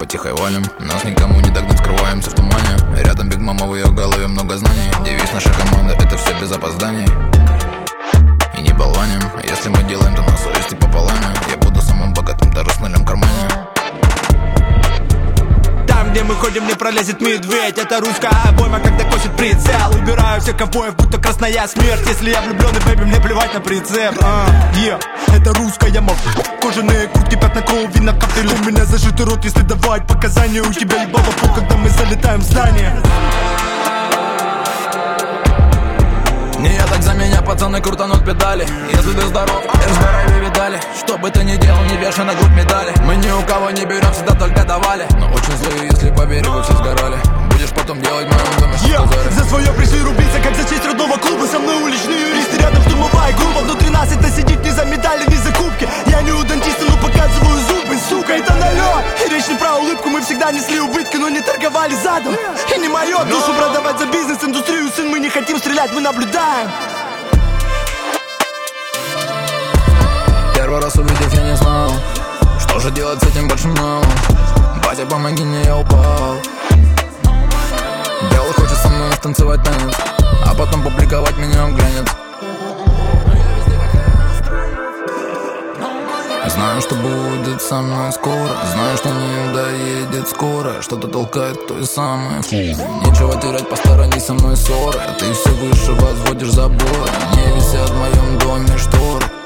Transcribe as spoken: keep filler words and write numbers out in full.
потихой валим. Нас никому не догнать, скрываемся в тумане. Рядом Биг Мама, в ее голове много знаний. Девиз нашей команды — это все без опозданий. И не болваним, если мы делаем, то на совести пополам. Я буду самым богатым, даже с нулем в кармане. Там, где мы ходим, не пролезет медведь. Это русская обойма, когда косит прицел. Убираю всех ковбоев, будто красная смерть. Если я влюбленный, бэйби, мне плевать на прицеп. uh, yeah. Это русская мова. Кожаные куртки, пятна крови на кафеле. У меня зажитый рот, если давать показания. У тебя ебало пол, когда мы залетаем в здание. Не я, так за меня пацаны крутанут педали. Если ты здоров, я здоровее видали. Что бы ты ни делал, не вешай на грудь медали. Мы ни у кого не берем, всегда только давали. Но очень злые, если по берегу все сгорали. Будешь потом делать в моем доме, что yeah. сказали. За свое пришли рубиться, как за честь родного клуба. Со мной уличные юристы, рядом штурмовая группа. Внутри нас это сидит не за медали, не за кубки. Я не у дантиста, но показываю зубы, сука, это налет. И речь не про улыбку, мы всегда несли убытки, но не торговали задом. И не мое душу продавать за бизнес, индустрию, сын, мы не хотим стрелять, мы наблюдаем. Первый раз увидев, я не знал, что же делать с этим большим но. Батя, помоги мне, я упал. Белый хочет со мной станцевать танец, а потом публиковать меня в глянец. Знаю, что будет со мной скоро. Знаю, что не доедет скоро. Что-то толкает той самой фу. Нечего терять, посторонись, со мной ссоры. Ты все выше возводишь заборы. Не висят в моем доме шторы.